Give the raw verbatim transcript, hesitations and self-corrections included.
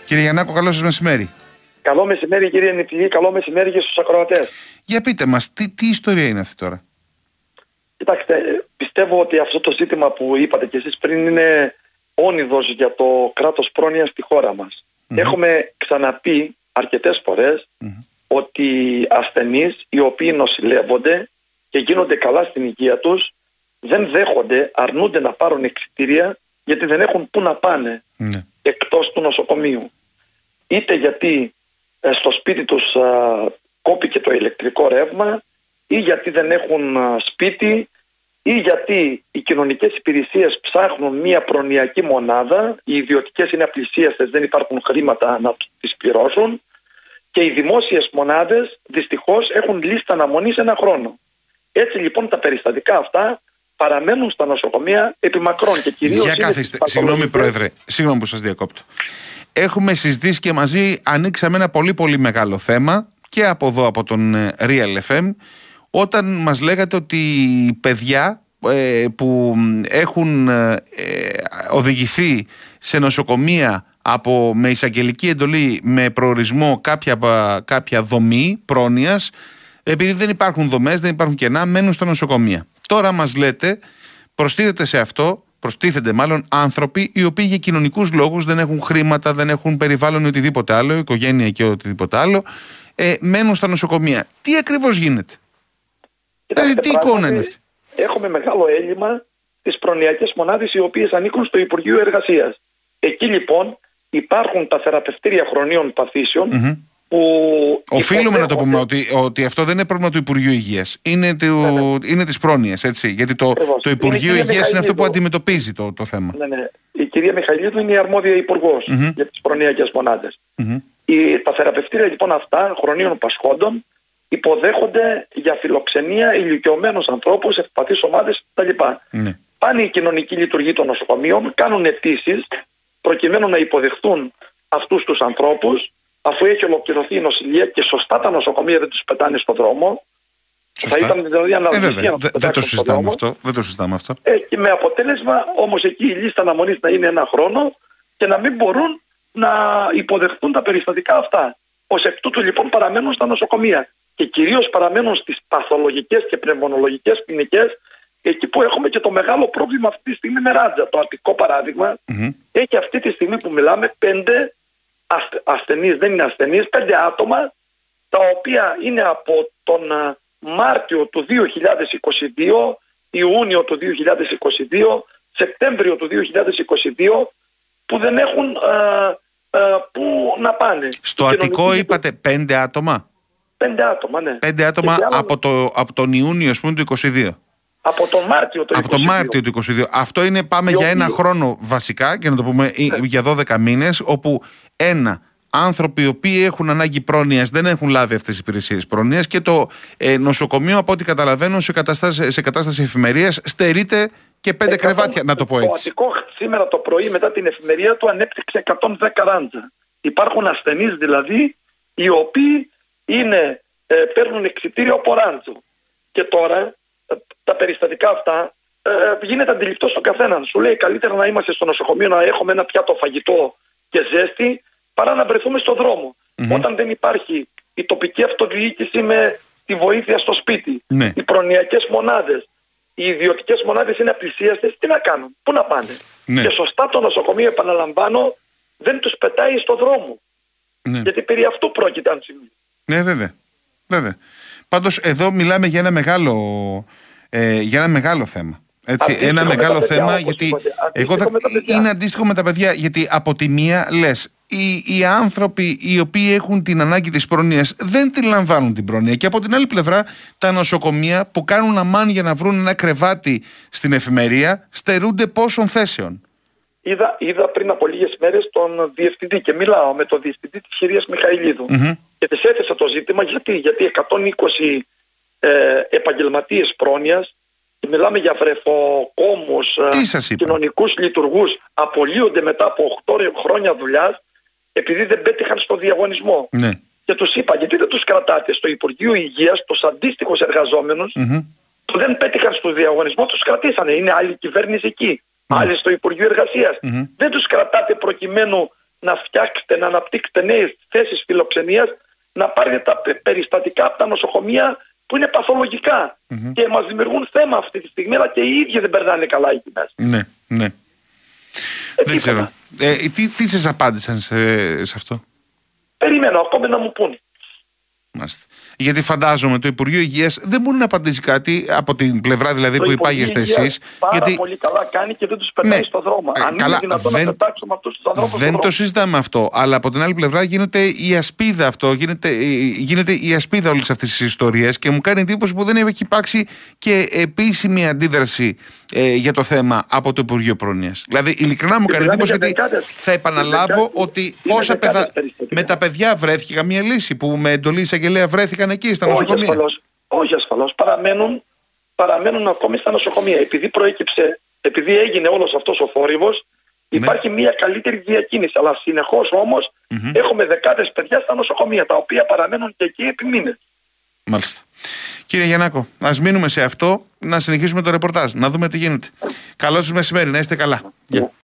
Κύριε Γιαννάκο, καλό σας μεσημέρι. Καλό μεσημέρι, κύριε Νηπηγή, καλό μεσημέρι και στους ακροατές. Για πείτε μας, τι, τι ιστορία είναι αυτή τώρα? Κοιτάξτε, πιστεύω ότι αυτό το ζήτημα που είπατε κι εσείς πριν είναι όνειδος για το κράτος πρόνοιας στη χώρα μας. Mm-hmm. Έχουμε ξαναπεί αρκετές φορές mm-hmm. ότι ασθενείς οι οποίοι νοσηλεύονται και γίνονται καλά στην υγεία τους δεν δέχονται, αρνούνται να πάρουν εξιτήρια γιατί δεν έχουν πού να πάνε mm-hmm. εκτός του νοσοκομείου. Είτε γιατί ε, στο σπίτι τους α, κόπηκε το ηλεκτρικό ρεύμα, ή γιατί δεν έχουν α, σπίτι, ή γιατί οι κοινωνικές υπηρεσίες ψάχνουν μια προνοιακή μονάδα, οι ιδιωτικές είναι απλησίαστες, δεν υπάρχουν χρήματα να τις πληρώσουν, και οι δημόσιες μονάδες δυστυχώς έχουν λίστα αναμονής ένα χρόνο. Έτσι λοιπόν τα περιστατικά αυτά παραμένουν στα νοσοκομεία επί μακρόν και κυρίως. Για καθίστε, συγγνώμη Πρόεδρε, συγγνώμη που σας διακόπτω. Έχουμε συζητήσει και μαζί, ανοίξαμε ένα πολύ πολύ μεγάλο θέμα και από εδώ από τον Real εφ εμ, όταν μας λέγατε ότι παιδιά ε, που έχουν ε, οδηγηθεί σε νοσοκομεία από, με εισαγγελική εντολή με προορισμό κάποια, κάποια δομή πρόνοιας, επειδή δεν υπάρχουν δομές, δεν υπάρχουν κενά, μένουν στα νοσοκομεία. Τώρα μας λέτε, προστίθεται σε αυτό, προστίθενται μάλλον άνθρωποι οι οποίοι για κοινωνικούς λόγους δεν έχουν χρήματα, δεν έχουν περιβάλλον ή οτιδήποτε άλλο, οικογένεια και οτιδήποτε άλλο, ε, μένουν στα νοσοκομεία. Τι ακριβώς γίνεται? Δηλαδή, τι εικόνα είναι αυτή? Έχουμε μεγάλο έλλειμμα στις προνοιακές μονάδες οι οποίες ανήκουν στο Υπουργείο Εργασίας. Εκεί λοιπόν υπάρχουν τα θεραπευτήρια χρονίων παθήσεων mm-hmm. που. Οφείλουμε να το πούμε ότι, ότι αυτό δεν είναι πρόβλημα του Υπουργείου Υγείας. Είναι, του, ναι, ναι. είναι της πρόνοιας, έτσι. Γιατί το, το Υπουργείο Υγείας είναι αυτό που αντιμετωπίζει το, το θέμα. Ναι, ναι. Η κυρία Μιχαηλίδου είναι η αρμόδια υπουργός mm-hmm. για τις προνοιακές μονάδες. Mm-hmm. Η, τα θεραπευτήρια λοιπόν αυτά χρονίων πασχόντων υποδέχονται για φιλοξενία ηλικιωμένους ανθρώπους, ευπαθείς ομάδες κτλ. Ναι. Πάνε οι κοινωνικοί λειτουργοί των νοσοκομείων, κάνουν αιτήσεις προκειμένου να υποδεχθούν αυτούς τους ανθρώπους, αφού έχει ολοκληρωθεί η νοσηλεία και σωστά τα νοσοκομεία δεν τους πετάνε στον δρόμο. Σωστά. Θα ήταν δηλαδή αναλογική ε, να δεν δε το συζητάμε αυτό. Δεν το συζητάμε αυτό. Ε, και με αποτέλεσμα όμως εκεί η λίστα αναμονής να είναι ένα χρόνο και να μην μπορούν να υποδεχθούν τα περιστατικά αυτά. Ως εκ τούτου λοιπόν παραμένουν στα νοσοκομεία και κυρίως παραμένουν στις παθολογικές και πνευμονολογικές κλινικές, εκεί που έχουμε και το μεγάλο πρόβλημα αυτή τη στιγμή με ράτζα. Το αττικό παράδειγμα mm-hmm. έχει αυτή τη στιγμή που μιλάμε πέντε ασθενείς, δεν είναι ασθενείς, πέντε άτομα τα οποία είναι από τον Μάρτιο του δύο χιλιάδες είκοσι δύο, Ιούνιο του δύο χιλιάδες είκοσι δύο, Σεπτέμβριο του δύο χιλιάδες είκοσι δύο που δεν έχουν α, α, που να πάνε. Στο Αττικό είπατε πέντε άτομα. Πέντε άτομα, ναι. Πέντε άτομα άλλα... από, το, από τον Ιούνιο, ας πούμε, του είκοσι δύο. Από τον Μάρτιο του είκοσι δύο. Από τον Μάρτιο του είκοσι δύο. Αυτό είναι, πάμε για ένα χρόνο βασικά, και να το πούμε ναι. για δώδεκα μήνες, όπου ένα, άνθρωποι οι οποίοι έχουν ανάγκη πρόνοιας δεν έχουν λάβει αυτές τις υπηρεσίες πρόνοιας και το ε, νοσοκομείο, από ό,τι καταλαβαίνω, σε κατάσταση, σε κατάσταση εφημερίας στερείται και πέντε εκατό, κρεβάτια, να το πω έτσι. Το Αττικό σήμερα το πρωί μετά την εφημερία του ανέπτυξε εκατόν δέκα ράντζα. Υπάρχουν ασθενείς δηλαδή οι οποίοι είναι, ε, παίρνουν εξιτήριο από ράντζο. Και τώρα ε, τα περιστατικά αυτά ε, γίνεται αντιληπτό στον καθέναν. Σου λέει καλύτερα να είμαστε στο νοσοκομείο να έχουμε ένα πιάτο φαγητό και ζέστη παρά να βρεθούμε στον δρόμο. Mm-hmm. Όταν δεν υπάρχει η τοπική αυτοδιοίκηση με τη βοήθεια στο σπίτι, ναι. οι προνοιακές μονάδες, οι ιδιωτικές μονάδες είναι απλησίαστες, τι να κάνουν, πού να πάνε. Ναι. Και σωστά το νοσοκομείο, επαναλαμβάνω, δεν τους πετάει στον δρόμο. Ναι. Γιατί περί αυτού πρόκειται αν συμβεί. Ναι, βέβαια. βέβαια. Πάντως εδώ μιλάμε για ένα μεγάλο, ε, για ένα μεγάλο θέμα. Έτσι, αντίστοιχο ένα μεγάλο παιδιά, θέμα, γιατί εγώ θα... είναι αντίστοιχο με τα παιδιά, γιατί από τη μία λες, οι, οι άνθρωποι οι οποίοι έχουν την ανάγκη της πρόνοιας δεν τη λαμβάνουν την πρόνοια, και από την άλλη πλευρά τα νοσοκομεία που κάνουν αμάν για να βρουν ένα κρεβάτι στην εφημερία στερούνται πόσων θέσεων. Είδα, είδα πριν από λίγες μέρες τον διευθυντή και μιλάω με τον διευθυντή της κυρίας Μιχαηλίδου mm-hmm. και της έθεσα το ζήτημα γιατί, γιατί εκατόν είκοσι ε, επαγγελματίες πρόνοιας, μιλάμε για βρεφοκόμους, κοινωνικούς λειτουργούς, απολύονται μετά από οκτώ χρόνια δουλειάς επειδή δεν πέτυχαν στο διαγωνισμό. Ναι. Και τους είπα, γιατί δεν τους κρατάτε στο Υπουργείο Υγείας, τους αντίστοιχους εργαζόμενους mm-hmm. που δεν πέτυχαν στο διαγωνισμό, τους κρατήσανε. Είναι άλλη κυβέρνηση εκεί, mm-hmm. άλλη στο Υπουργείο Εργασίας. Mm-hmm. Δεν τους κρατάτε προκειμένου να φτιάξετε, να αναπτύξετε νέες θέσεις φιλοξενίας, να πάρετε τα περιστατικά από τα νοσοκομεία που είναι παθολογικά mm-hmm. και μας δημιουργούν θέμα αυτή τη στιγμή, αλλά και οι ίδιοι δεν περνάνε καλά οι κοινές. Ναι, ναι. Ε, δεν ξέρω. Ε, τι, τι σας απάντησαν σε, σε αυτό? Περιμένω ακόμα να μου πούν. Μάλιστα. Γιατί φαντάζομαι το Υπουργείο Υγείας δεν μπορεί να απαντήσει κάτι από την πλευρά δηλαδή το που υπάγεστε εσείς. Πάρα γιατί... πολύ καλά κάνει και δεν τους περνάει ναι, στο δρόμο. Ε, Αν καλά, είναι δυνατόν δεν... να πετάξουμε αυτούς τους ανθρώπους δεν το συζητάμε αυτό. Αλλά από την άλλη πλευρά γίνεται η ασπίδα αυτό, γίνεται, γίνεται η ασπίδα όλης αυτής της ιστορίας και μου κάνει εντύπωση που δεν έχει υπάρξει και επίσημη αντίδραση ε, για το θέμα από το Υπουργείο Πρόνοιας. Δηλαδή, ειλικρινά μου κάνει εντύπωση ότι θα επαναλάβω ότι όσα παιδα... με τα παιδιά βρέθηκε καμία λύση που με εντολή εισαγγελέα βρέθηκαν εκεί στα νοσοκομεία. Όχι ασφαλώς, όχι ασφαλώς. Παραμένουν, παραμένουν ακόμη στα νοσοκομεία. Επειδή προέκυψε, επειδή έγινε όλος αυτός ο θόρυβος, υπάρχει ναι. μια καλύτερη διακίνηση. Αλλά συνεχώς όμως mm-hmm. έχουμε δεκάδες παιδιά στα νοσοκομεία, τα οποία παραμένουν και εκεί επί μήνες. Μάλιστα. Κύριε Γιαννάκο, ας μείνουμε σε αυτό, να συνεχίσουμε το ρεπορτάζ, να δούμε τι γίνεται. Καλό σας μεσημέρι, να είστε καλά. Yeah.